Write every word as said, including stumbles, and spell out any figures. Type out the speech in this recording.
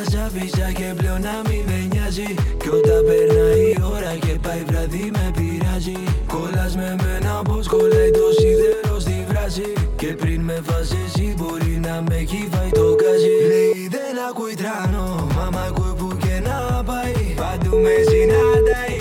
σ' άφησα και πλέον να μην με νοιάζει. Κι όταν περνάει η ώρα και πάει βράδυ με πειράζει. Κολλάς με μένα πως κολλάει το σίδερο στη βράση. Και πριν με φας εσύ μπορεί να με έχει φάει το γκάζι. Λέει δεν ακούει τράνο, μα μ' ακούει που και να πάει. Παντού με συναντάει,